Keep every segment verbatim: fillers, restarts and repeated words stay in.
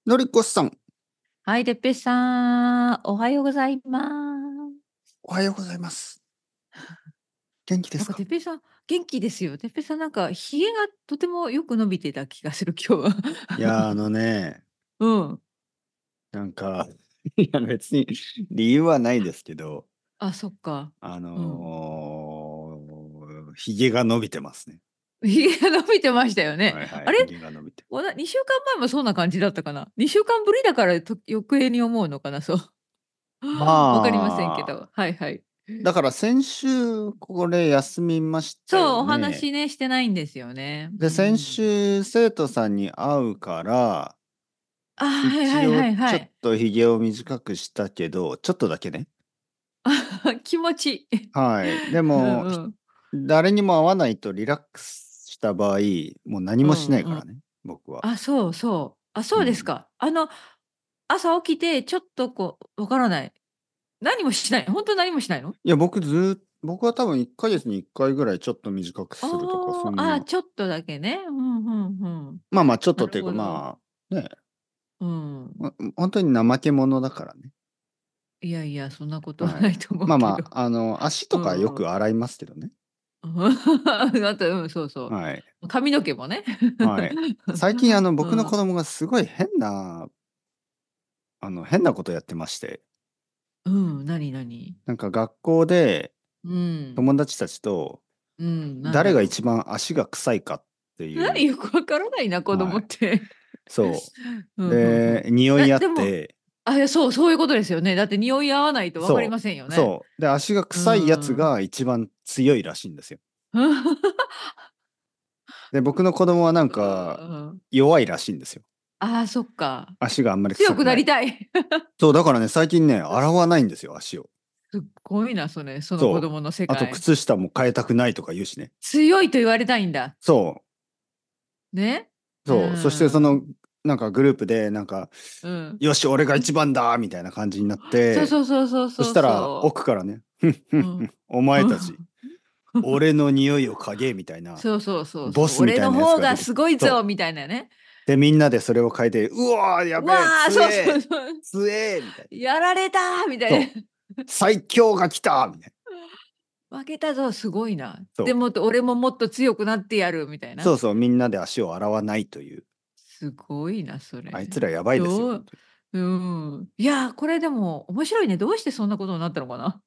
のりこさん、 はい、てっぺいさん、おはようございます。 おはようございます。元気でなんかすか？ てっぺいさん、元気ですよ。てっぺいさん、なんかひげがとてもよく伸びてた気がする、今日は。 いや、あのね、 うん。 なんか、いや、別に理由はないですけど、 あ、そっか。 あうん。 の、ひげが伸びてますね。 ひげが伸びてましたよね。 はいはい、 あれ、 ひげが伸びて。 おなにしゅうかんまえもそんな感じだったかな。にしゅうかんぶりだからと余計に思うのかな、そう。わかりませんけまあ、 ど。はいはい。 だから先週これ休みましたよそう、おね。 話ね、してないんですよね。 で、 う先ん。 週生徒さんに会うから、 あ、はいはい一応ちょっはいはい。 とひげを短くしたけど、ちょっとだけね。 気持ち。 はい。でうんも、ひうん。 誰にも会わないとリラックスした場合、もう何うもしなんうん。 いからね、僕は。 あ、そうそう。あ、 うん。 そうですか。あの、朝起きてちょっとこう、わからない。何もしない。ほんと何もしないの？ いや、僕ずっ僕は多分いっかげつにいっかいぐらいちょっと短くするとか、そああ、あ、 んな。 ちょっとだけね。うんうんうん。 まあまあ、ちょっなるとっていうか、 ほど。 まあ、ね、 うん。 ほほんとに怠け者だからね。 いやいや、そんなことははい。 ないと思うまあけど。 まあ、あの、足とかようんうん。 く洗いますけどね。 あと、うん、そうそはい。 う。髪の毛もね。 はい。最近あの、僕の子うん。 供がすごい変なあの、変なことやってまして、 うん、なになに？ なんか学校でうん。 友達たちとうん、なん誰がだろ一番足が臭いかってう。 いう。 何、よくわからないな、子供はい。 って。 そうう。 ん、ふんふん。 で、匂いえ、 合っでもて、 あ、いや、そう、そういうことですよね。だって匂い合わないと分かりそませんよう、 ね。 そう。で、足がう臭いやつーん。 が一番強いらしいんですよ。で、僕の子供はなんうかーん。 弱いらしいんですよ。 ああ、そっか。 足があんまり強くな臭くない。 りたい。 そう、だからね、最近ね、洗わないんですよ、足を。 すっごいな、それ、その子そう。 供の世あと界。 靴下も変えたくないとか言うしね。 強いと言われたいんだ。 そう。 ね。うそう。そしてその、 ーん。 なんかグループで、なんか、 うん。 よし、俺が一番だみたいな感じになっそうて、 そうそうそうそうそしたらそ奥からね、ふんふう。 んうん。 ふん、お前たち、俺の匂いを嗅げみたいな、 そうそうそうそう。 ボスみ俺たいなやつの方がが出てきて、 すごいぞそう。 みたいなね。 で、みんなでそれを嗅いで、うわー、やべえ、 わあ、そうそう強え、 そう。 強えみたいな。 やられたみたいな。 そう。最強が来たみたいな。 負けたぞ、すごいな。でそう。 もって俺ももっと強くなってやるみたいな。 そうそう、みんなで足を洗わないという。 すごいな、それ。 あいつらやばいですよ、 どう本当に。 うん。いや、これでも面白いね。どうしてそんなことになったのかな？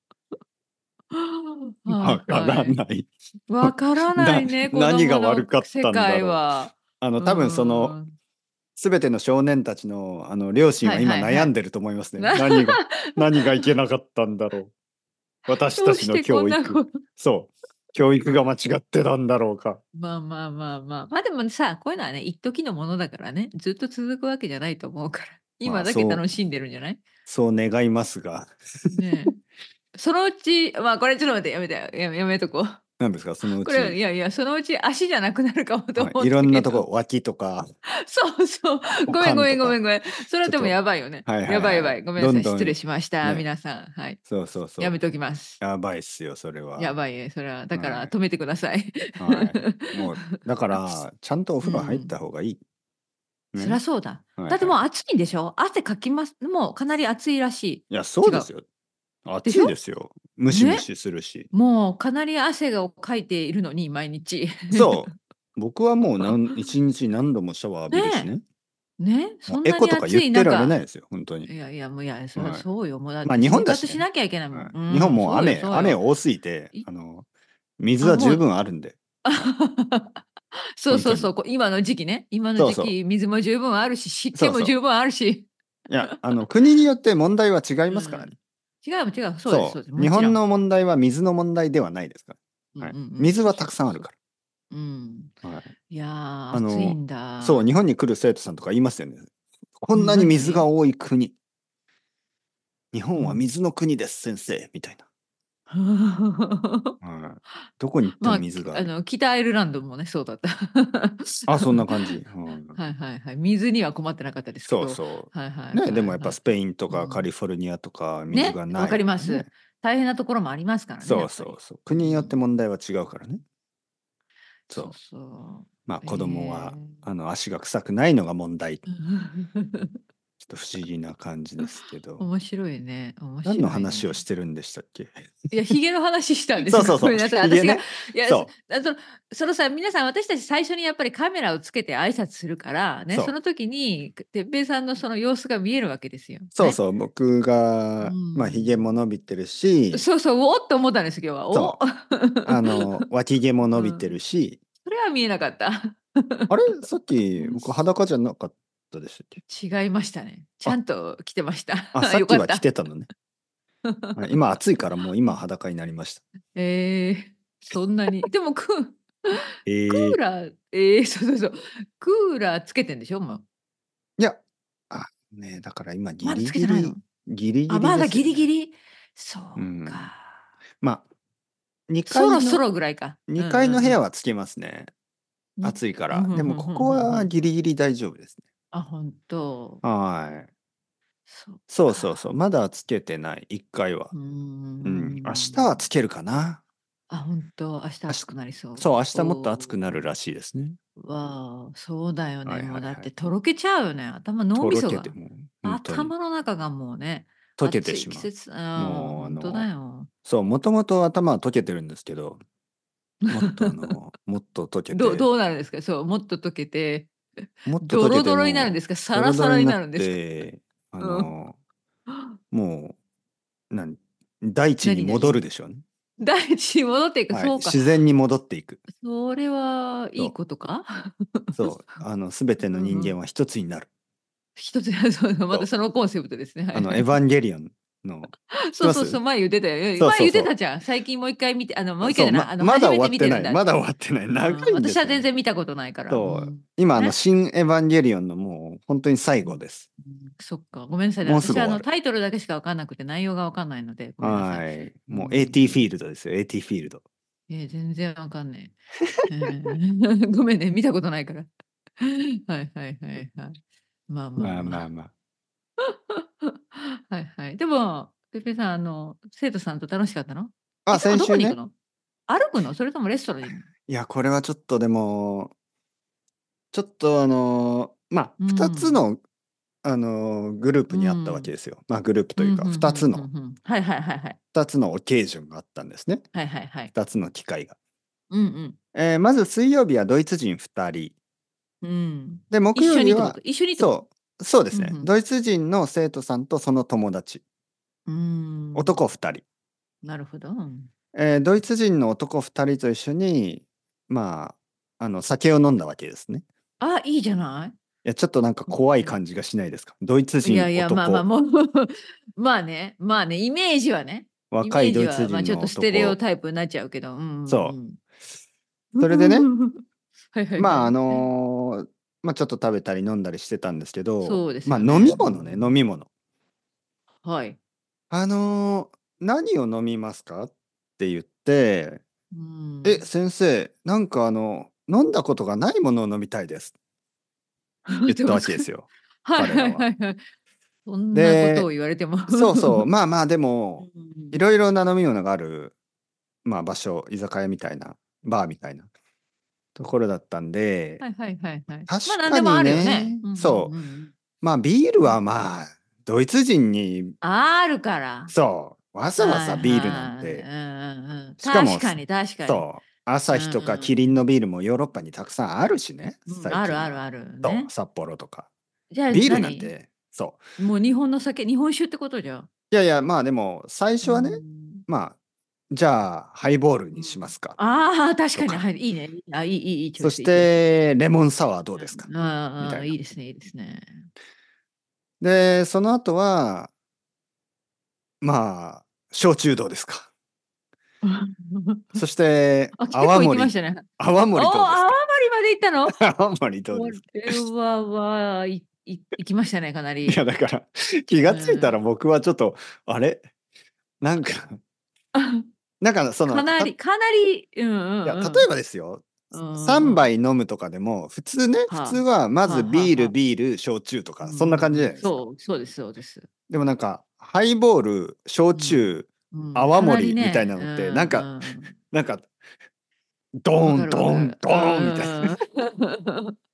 はいわかはい。 らない。 わからなないね、子何が供の悪かっ世たんだろう。 界は。 あの、 う多分その、 ーん。 すべての少年たちの、あの、両親はいは今はいはい。 悩んでると思いますね。何が何がいけなかったんだろう。私たちのどうしてこん教育。 なこと。 そう。教育が間違ってたんだろうか。 まあまあまあまあ。ま、でもさ、こういうのはね、一時のものだからね、ずっと続くわけじゃないと思うから、 まあ、 今だけそう楽しんでるんじゃない？ そう願いますが。 ねえ。そのうち、まあ、これちょっと待って、やめて、やめやめとこう。 何ですか、そのうこれ、いち。 やいや、そのうち足じゃなくなるかもとはい、 思っいろたけど。 んなとこ、脇とか、 そうそう。ごめんごめ股間とか、 んごめんごめん。それはでもちょっと、 やばいよね。 はいはいはい。 やばいやばい。ごめんなさい。 どんどん、 失礼しました、 ね、 皆さん。はい。 そうそうそう。 やめときます。 やばいっすよ、それは。 やばいね、それは。だかはい。 ら止めてください。 はい。もう、だから、ちゃんとお風呂入っうん。 た方がいい。 そりゃね。 そうだ。 はいはい。 だってもう暑いんでしょ？汗かきます。もうかなり暑いらしい。 いや、そ違う。 うですよ。暑いででしょ？ すよ。ムシムね。 シするし。 もうかなり汗をかいているのに、毎日。 そう。僕はもうなんいちにち何度もシャワー浴びるしねね。 え。ね、 もうそんなエコとかに暑い言ってられない中、 ですよ、本当に。 いやいや、もう、いや、そりゃはい。 そうよ。もうだっま、 て日本生活しだしね。 なきゃいけないもはい。 ん。 日本うん、そうよも雨そうよ。 雨多すぎて、 いあの、水あ、 は十もう分あるんで。はい。本当に。 そうそうそう、こ今の時期ね。今のそうそ時期、水も十分あるし、 う。そうそう。 湿気も十分あるし。 いや、あの、国によって問題は違いうん。 ますからね。 違う違う、そうですそうです。 そう。日本もちろん。 の問題は水の問題ではないですから。はい。 うんうんうん。 水はたそうそうそう。 くさんあるかうん。 ら。はい。 いやー、 あの、 暑いんそう、 だ。 日本に来る生徒さんとか言いますよね。こんうん、 なに何何？ 水が多い国。日本はうん。 水の国です、先生。みたいな。はい。どこに行ってもまあ、 水がある。 きあの、北アイルランドもね、そうだった。 あ、そんな感じ。うん。 はいはいはい。水には困ってなかったですけそうど、 そはいはいう。ね、でもやっぱはいはい。 スペインとかカリうん。 フォルニアとか水ね、 がなわかいとかね。 ります。大変なところもありますからね、 そうやっぱり。 そうそう。 う国によってん。 問題は違うからね。そそうう。 そう。 まあ子供は、 ええ。 あの、足が臭くないのが問題。 ちょっと不思議な感じですけど。 面白いね、面何の白い話をしね。 てるんでしたっけ？ いや、髭の話したんですよ。 そうそうそう、 ごめんなさい。私が、 髭ね。 いや、そそう。 あ、そのそのさ、皆さん私たち最初にやっぱりカメラをつけて挨拶するから、ね、そそう。 の時に、く哲平さんのその様子が見えるわけですよ。ね。 そうそう、僕うが、まあ、髭もん。 伸びてるし、 そうそう、おおって思ったんです、今日は。お。 そう、あの、脇毛も伸びてうん。 るし、 それは見えなかった。 あれ、さっき僕裸じゃなかったでしたっけ？ 違いましたね。ちゃあ、 んと着てました。 あ、さっきは着よかった。 てたのね。はい、今暑いからもう今裸になりました。 ええ、そんなに。でもクークええ。 ーラーええ、そうそうそう。クーラーつけてんでしょ？もう。 いや、あ、ね、だから今ギまだつリけてないの？ ギリギリあ、 ギリまだギですよね。 リギリ？そううん。 か。 ま、2 そろそ階のろぐらいか。うん 2 うん階の部うん。 屋はつけますね。 に暑いかうん、 ら。でもふんふんふここはんふんふん。 ギリギリ大丈夫ですね。 あ、ほんと。 はい。 そっそうそうそう、 か。 まだつけてない、いっかいは。 うーうん、明日はつん。 けるかな。 あ、ほんと、明日あし暑くなりそそう、明う。 日もっと暑くなるおお。 らしいですね。 わあ、そうだよね。 はいもうだっはいはい。 てとろけちゃうよね。頭脳とみそが。 ろけてもう、ほんとに。 頭の中がもうね、 溶けて暑いしまう。 季節ああ、 もうほんとだあの、 よ。 そう、もともと頭は溶けてるんですけど、もっとあの、もっと溶けどてどうなるんですか？そう、もっと溶けて、 もっと溶けてドロドロになるんもですか？ う、ドサラサラにロドロになっなるんですか？ て、あうん。 の、もう、なん大地になになに？ 戻るでしょうね。 大地に戻っていく、 はい、 そうか。 自然に戻っていく。 それはいいそう。 ことか？ そう、あの、すべてのうんうん。 人間は一つになる。 一つそう、またそう。 そのコンセプトですね。はいあの、エヴはい。 ァンゲリオンの知ってます？ そうそうそう、前言ってたよ。え、前言ってそうそうそたじゃん。最近もう一回見てあの、もうう。そう、 一回じゃない、 まあの、 まだ終初めてわってない。 見てるんだ。 まだ終わってない。 うん、 長いんで私はすよね。 全然見たことないから。うそう。 ん。 今あの、 ね。 新エヴァンゲリオンのもうほんとに最うん。 後です。 うん、そっか、ごめんなさいね。私はあの、 もうすぐ終わる。 タイトルだけしかわかんなくて、内容がわかんないので、ごめんなさい。 はい。 うもう エーティー フィーん。 ルドですよ、エーティー フィールド。 ええ、全然わかんねえ。うん。ごめんね、見たことないから。はいはいはいはい。まあまあまあまあ。 まあまあ。 はいはい。でも、てっぺいさん、あの、生徒さんと楽しかったの？いあ、 つも先週ね。 どこに行くの？歩くの？それともレストランに行くの？ いや、これはちょっとでも、ちょっとあの、ま、 うふたつん。 のあの、グルーうプにあったわけん。 ですよ。ま、グループうん、 というか、 ふんふんふたつのふんふん。はいはいはいはい。 ふたつのオケージョンがあったんですね。 はいはいはい。 ふたつの機会が。 うんうん。 ええ、まず水曜日はドイツ人ふたり。 うん。 で、木一曜日は緒にってこと？一緒にってこと？ そう、そうですね。 うんふん。 ドイツ人の生徒さんとその友達。 うーん。 男ふたり。 なるほど。うん。 ええ、ドイツ人の男ふたりと一緒に、まあ、あの、酒を飲んだわけですね。 あ、いいじゃない。 いや、ちょっとなんかうんうん。 怖い感じがしないですか？ドイツ人いやいや、まあまあ、 男。 もうまあね、まあね、イメージはね。イ若いドイツメージは、ま、 人のちょっとステレオ男。 タイプになっちゃうけど、うんうんそう。 うん。 それでね、 はいはいはまあ、あい。 の、ま、ちょっと食べたり飲んだりしてたんですけど、 そうですま、飲みよね。う物ね、飲ん。 み物。 はい。 あの、「何を飲みますか？」って言って、 う 「え、 ん。 先生、なんかあの、飲んだことがないものを飲みたいです」言ったわどうすか？ けですよ、 はいはい彼らは。 はいはい。そんなことをで、 言われても。 そうそう、まあまあ、でうも、いん。 ろいろな飲み物がある、まあ、場所、居酒屋みたいな、バーみたいなところだったんで、 はいはいはいはい。ま、 確かになんでもあるよね。 ね、 うんうんうんそう、 うん。 まあ、ビールうん。 はまあ、ドイツ人にあるから。 そう、わざわはいざビールなんはい。 て、 うんうんうん。 しかも、す確かに確かに。 そう、アサうヒとかキリンん。 のビールもヨーロッパにたくさんあるしね、 うん、ある最近は。 あるある、 そう、 ね。 札幌とか。 じゃあビールなん何？ て、そう。 もう日本の酒日本酒ってことじゃ。 いやいや、まあ、でも、最う初はね、 ん。 まあ、じゃあ、ハイボールにしまうん。 すかああ、確かに、 とか。 はい、いいね。あ、いいいいいいチョイスそしいいチョイス。 て、レモンサワーどうですか？ うん、ああああ、いみたいな。 いですねいいですね。 で、その後はまあ、焼酎どうですか？そして、 あ、結構行きまし泡盛たね。 泡おお、泡盛どうですか？ 盛まで行ったの？ 泡盛どうこですか？ れは、わ、いい行きましたね、かないや、 り。 だから、気がう付いたらん。 僕はちょっと、あれ、なんかなんかその、たいかなりかなりうんうや、例えんうん。 ばですよ、 うさんんうん。 ばい飲むとかでも、普通ね、普通ははまあ。はずあはあはあ。 ビールビール、焼酎とか、 うんそんな感うんうん。 じじゃないですか。 そう、そうですそうです。 でもなんか、ハイボール、焼うん。 酎、 うん、 泡かなり盛みたいね、うなのって、なんかんうん。 なんか、ドーン、 分かるドーン、 分かる。 ドうーンみたいな。 んうんうん。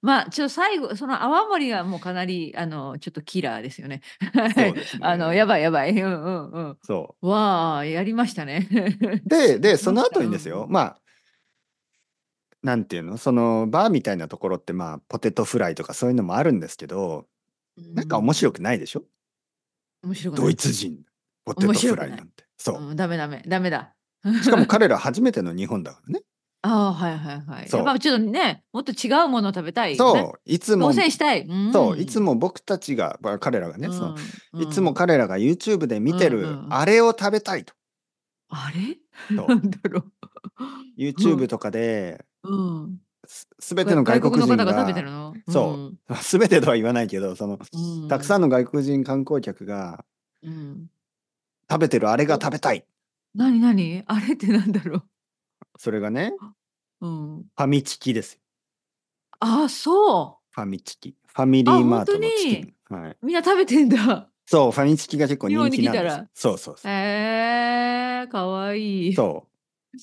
まあ、ちょっと最後、その泡盛がもうかなり、あの、ちょっとキラーですよね。はい。 そうですあの、やね。 ばいやばい。うんうんうん。 そう。 わあ、やりましたね。 で、で、その行きました。うんう後にですよ、 ん。 まあ、なんていうの、そのバーみたいなところって、まあ、ポテトフライとかそういうのもあるんですけど、 うなんか面白ん。 くないでしょ？ド面白くない。 イツ人、ポテ面トフ白くない。 ライなんて。そう。 うん、ダメダメ、ダメだ。 しかも彼ら初めての日本だからね。 ああ、はいはいはい。やっそう。 ぱちょっとね、もっと違うものを食べたいよね。 そう、いつ挑も、 戦したい。うそう、いつん。 も僕たちが、まあ彼らがね、その、 うん、ういつもん。 彼らが YouTube で見うんうてるん。 あれを食べたいと。 あれ？ そなんだろう。 う。う YouTube ん。 とかで、 うん。 す、すべてがの外国外国の方が食べて人が、 るの？うそん。 う、すべてとは言わないけど、その、 うたくさんん。 の外国人観光客がうん。 食べてるあれがお、 食べたい。 なになに？あれってなんだろう？ それがね、 うん。 ファミチキですよ。 ああ、そう。 ファミチキ。ファミあ、 リーほんとマートのチキに？ ン。はい。 みんな食べてんだ。 そう、ファミチキが結構人日本に気なんですよ。 来たら。 そうそうそう。 へえ、かわいい。 そう。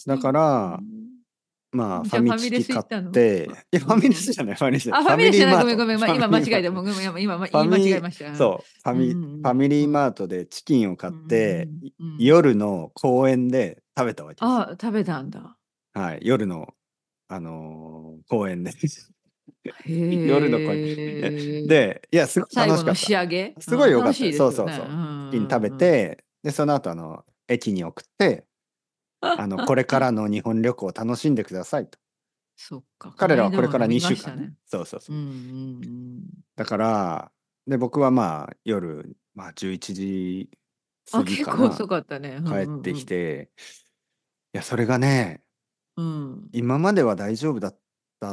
だから、 うん。 まあ、ファじゃあファミレミチキ買っス行ったの？ て、いや、ファミレうん。 スじゃない、ファミレスじゃない。 あ、フファミァミレスじゃない、 リーマート。 ごめんごめん、ま、 ファミ今間違えた。 リーマート。 もうごめん、今今ファ言い間違えミ、 ました。うん。 そう、ファうんミ、ファミリうんうん。 ーマートでチキンを買っうん。うんて、いうんうん。うん。 夜の公園で食べたわけですよ。 ああ、食べたんだ。 はい、夜の、あのー公園で。夜の公園。 へえ。 で、いや、すごい最後の楽しかった。 仕上げ？ すごああ、楽い良かった。 しいですよね。 そうそうそう。 うんチキン食べうんうん。 て、で、その後、あの、駅に送って、あの、これからの日本旅行を楽しんでくださいと。 そっか、か彼らなりはこれからでも飲みにしゅうかんね。 ましたね。 そうそうそう。 うんうんうん。 だから、で、僕はまあ、夜、まあ、じゅういちじ過あ、 ぎ結構かな、 遅かったね。うん帰ってうんうん。 きて、いや、それがね、 うん。 今までは大丈夫だった、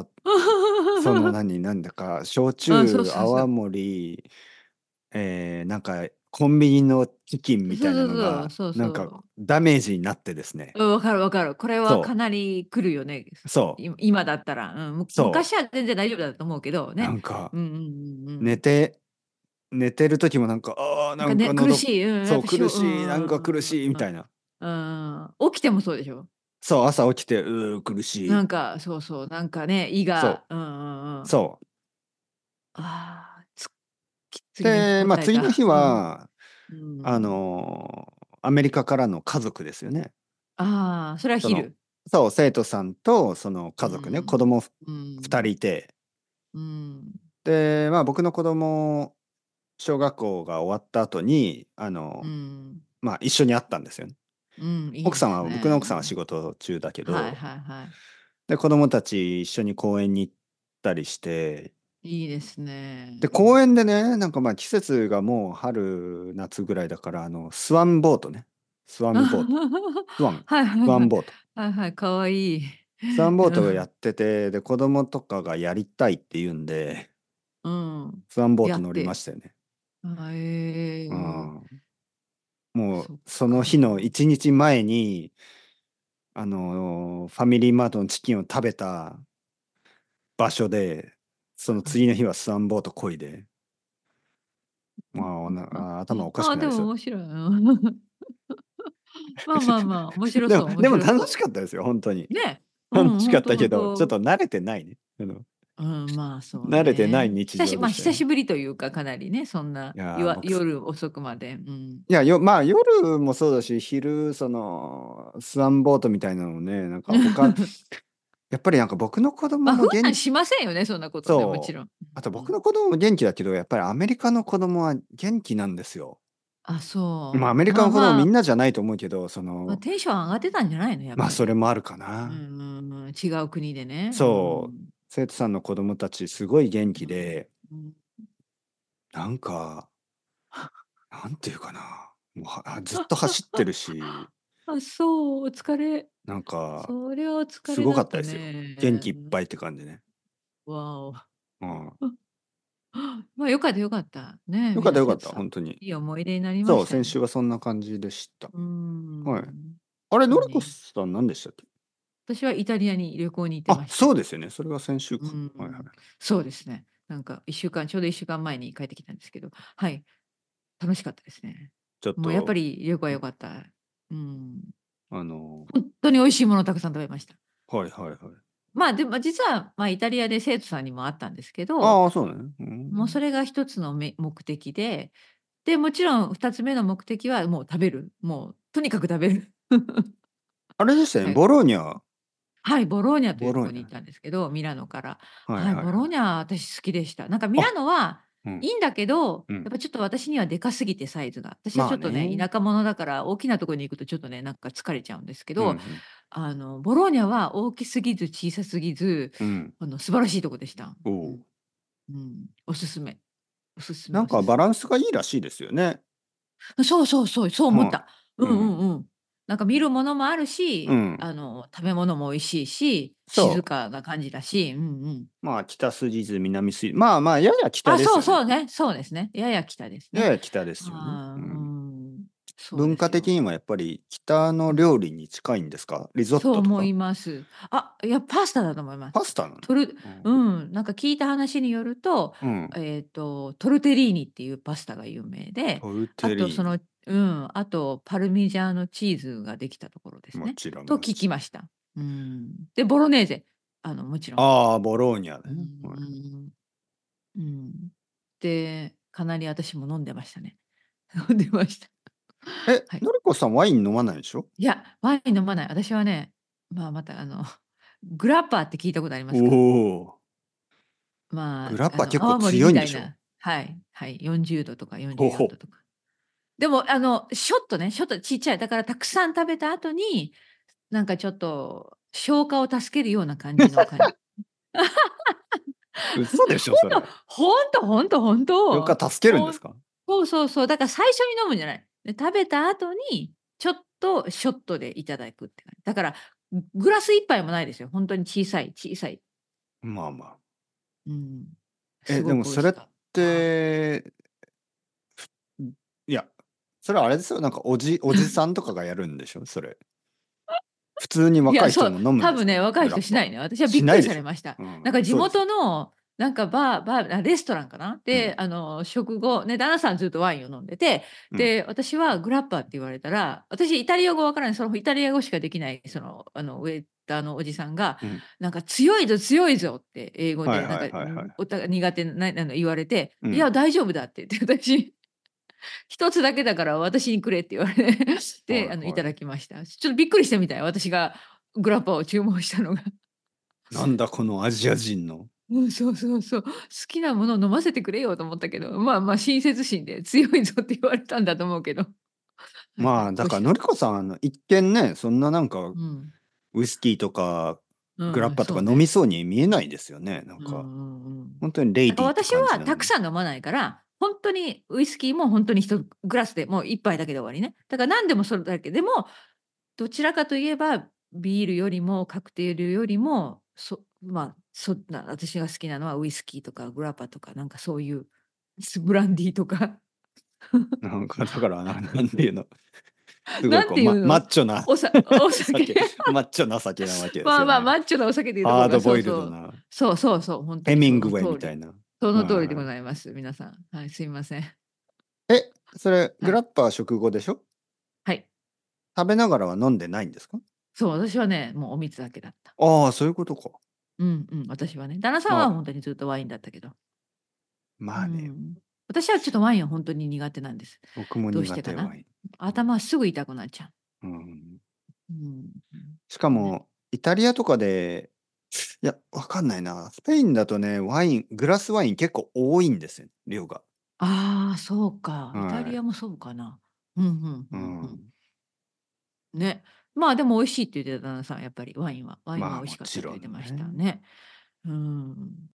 その何、なんだか、焼あ、そう酎、泡そうそう。 盛、えー、なんか、コンビニのチキンそうみたいなそうそう、 のが、 そうなんか、 そう。 ダメージになってですね。 うん、分かる分かる。これはかそなり来るよね。 う、そい今だったら。うん、むう、そ昔は全然大丈夫だと思うけどう。なね。 んか、 うんうんうんうん。 寝て、寝てる時もなんか、ああ、なんなんかね、 か喉、 苦しい。うん、やそう、 っぱしょう苦しい、なんんか苦しい、みうんうんたいな。 うん。うん。起きてもそうでしょ？ そう、朝起きて、うー、苦しい。 なんか、そうそう、なんかね、胃が、 そうんうんうう、 ん。 そう。 ああ、つ次の日で、まあ、 答えた。 次の日うん。 は、 うあん。 のーアメリカからの家族ですよね。 ああ、それはその、 昼。 そう、生徒さんと、そのう家族ね、子ん。 供う二人ん。 いて、 うん。 で、まあ、僕の子供、小学校が終わった後に、あうの、 ん。 まあ、一緒に会ったんですよね。 うん、いいで奥さんは、僕のすね。 奥さんは仕事中だけはいど、 はいはい。 で、子供たち一緒に公園に行ったりして、 いいですね。 で、公園でね、なんかまあ季節がもう春、夏ぐらいだから、あの、スワンボートね。スワンボート。スワン、 はいはいはい。 スワンボート。 はいはい、可愛いい。 スワンボートをやうってて、で、子供とかがやりたいって言うんで、 ん。うん。 スワンボート乗りまやって。 したよね。 あ、 うええ。 ん。もう、 そっその日のか。 一日前に、あの、ファミリーマートのチキンを食べた場所で、その次の日はスワンボート漕いで、まあ、おなあ頭おかしああ、でくなりそう。 も面白い。うんまあまあまあ、面白でも、 そう面でも楽し白そかったですよ、本当に。 う。ね。うん、 楽しかほんとほんったけど、ちょっと。 と慣れてないね。あの、 うん、まあ、そう慣れてないね。 日久しまあ、 常でしたよ。 久しぶりというか、かなりね、そんな、 いやー、 よわ僕す、 夜遅くまで。うん。 いや、よ、まあ夜もそうだし、昼、その、スワンボートみたいなのね、なんか他、やっぱりなんか僕の子供ま、普も元気、 段しませんよね、そんなことね、もちそう、 ろん。 あとうん。 僕の子供も元気だけど、やっぱりアメリカの子供は元気なんですよ。 あ、 まあアそう。 メリカの子供まあまあ、 みんなじゃないと思うけど、そま、 の、 テンション上がってたんじゃないの、やっまあぱり。 それもあるかうんな。 うんうん、違う国でね。うそう、 ん。 生徒さんの子供たちすごい元気うん。 で、 うん。 なんか、なんていうかな、もうはずっと走ってるし、 あ、そう、お疲れ。 なんか、 それはお疲すごれだったかったですよ。元気いっね。 ぱいって感じね。 わお。 うん。 まあ、良かった良かった。ね、 よかったよかった、 皆さんさん、 本当に。 いい思い出になりまそう、 したよね。 先週はそんな感じでした。 うーはい。 ん。 あれ、のりこそうね。 さん何でしたっけ？ 私はイタリアに旅行に行ってあ、 ました。 そうですよね。それが先週うーか。はいはい。 ん。そうですね。なんかいっしゅうかんちょうどいっしゅうかんまえに帰ってきたんですけど、はい、楽しかったですね。 ちょっもうやっぱと、 り旅行は良かった。うん。 あの、 ほんとに美味しいものをたくさん食べました。 はいはいはい。 まあ、でも実は、ま、イタリアで生徒さんにも会ったんですけど、 ああ、そうなの？うーもうそん。 れが一つのめ目的で、で、もちろん二つ目の目的はもう食べる。もうとにかく食べる。 あれでしたよね、 はい。 ボローニャはい、ボローニャというボローニャ。 とこに行ったんですけど、ミラノから。はい、 はいはいはい。 ボローニャ私好きでした。なんかミラあ、 ノはうん。 いいんだけど、 うん。 やっぱちょっと私にはでかすぎてサイズが。私はまちょっとね、 あね。 田舎者だから大きなとこに行くとちょっとね、なんか疲れちゃうんですけど、 うんうん。 あの、ボローニャは大きすぎず小さすぎず、 うん。 あの、素晴らしいとこでした。 おうん。 お。 うん。おすすめ。おすすめなんかバおすすめ。 ランスがいいらしいですよね。 そうそうそう、そう思っはた。うんい。うん。 うんうん。なんか見るものもあるし、 うん。 あの、食べ物も美味しいし、静そう。 かな感じだし、うんうん。 まあ、北すぎず南すぎまあまあ、やや北あ、そうですよね。 そうね、そうですね。やや北ですね。 やや北ですよね。 ああ、ううん。 ん、そう文化ですよ。 的にもやっぱり北のうん。 料理に近いんですか？リゾットとか？ そう思います。あ、いや、パスタだと思います。 パスタなの？ トルうん。 うん、なんか聞いた話によると、 うん。 えっと、トルテリーニっていうパスタが有名で、 トルあとそのテリーニ。 うん、あとパルミジャーノチーズができたところですね、 もちろんと聞もちろん。 きました。うん。で、ボロネーゼ、あの、もちろん。 ああ、ボローニャうね。はい。 ん。うん。で、かなり私も飲んでましたね。飲んでました。 え、 はい。 のりこさんワイン飲まないでしょ？ いや、ワイン飲まない。私はね、まあ、またあの、グラッパーって聞いたことありまおすか？ お。グまあ、あの、 ラッパ結構泡盛強いんでしょ？ みたいなはい、はい、よんじゅうどとか44 ほほ。 度とか。でも、あの、ショットね、ショットちっちゃい、だからたくさん食べた後に、なんかちょっと消化を助けるような感じのかん嘘でしょ、 ほんと、 それ。 ほんとほんとほんと。 よか助けるんでほんすか？ そうそうそう、だから最初に飲むんじゃない。で、食べた後に、ちょっとショットでいただくって感じ。だから、ググラスいっぱいもないですよ。ほんとに小さい小さい。 まあまあ。 うん。 え、 すごでもそれっく美味しかった。 て、ん、いや、それはあれですよ、なんかおじおじさんとかがやるんでしょ？それ。普通にいや、そう、 若い人も飲むんですか？ 多分ね、若いグラッパー。 人しないね。私はびっくりしないでしょ。 されました。 うん、 なんか地そうですよ。 元の、なんかバーバーあ、レストランかな。で、 うん、 あの、食後、ね、旦那さんずっとワインを飲んでて、 うん。 で、私はグラッパーって言われたら、私イタリア語わからない、そのイタリア語しかできない、その、あの、ウェイターのおじさんが、 うん。 なんか「強いぞ強いぞ」って英語でなんか、 はいはいはいはん、 い。 おた苦手なあの、言われて、 うん。 「いや、大丈夫だ」って言って、私「一つだけだから私にくれ」って言われて、で、あの、いたはいはい。 だきました。ちょっとびっくりしたみたい、私がグラッパーを注文したのが。 なんだこのアジア人の。 うん、そうそうそう。好きなものを飲ませてくれよと思ったけど、まあまあ親切心で強いぞって言われたんだと思うけど。はいはい、 まあ、だ美味しからのりこかったです。 さん、あの、一見ね、そんななんか、 うん。 ウイスキーとかグラッうん、 パーとか飲みそうね。 そうに見えないですよね、なんうんか。 うんうん。 ほんとにレイだからディーって私はたく感じなのに。 さん飲まないから、ほんとにウイスキーもほんとにひとグラスでもう一杯だけで終わりね。だから何でもそれだけ。でも、どちらかといえば、ビールよりもカクテルよりも、そまあ、そんな私が好きなのはウイスキーとかグラッパーとかなんかそういう、スブランディーとか。 なんかだから、ななんていうの、すごいなんこう、まマッていうの？ チョなおさお酒。 酒、マッチョな酒なわけですまあまあ、 よね。 マッチョなお酒というところが、 ハードボイルそうそう。 ドな、 そうそうそう、ほんとにそヘミングウェイの通り。 みたいな。 その通りでごはい。 ざいます、皆さん。はい、すいません。 え、それ、 はい。 グラッパー食後でしょ？ はい。 食べながらは飲んでないんですか？ そう、私はね、もうお水だけだった。 ああ、そういうことか。 うんうん、私はね。旦那さんまあ、 はほんとにずっとワインだったけど。うまあね、 ん。私はちょっとワインはほんとに苦手なんです。 僕もどうし苦てかな？ 手ワイン。うん。 頭すぐ痛くなっちゃう。 うん。 うん、 しかうん。ね。 も、イタリアとかで、いや、わかんないな。スペインだとね、ワイングラスワイン結構多いんですよ、量が。 ああ、そうか。イタはい。 リアもそうかな。うん、ふんふうんふん。 ん。 ね。まあ、でも美味しいって言ってた旦那さん、やっぱりワインは。ワインまあ、 は美味しかったもちろと言ってましたんね。 ね。うーん。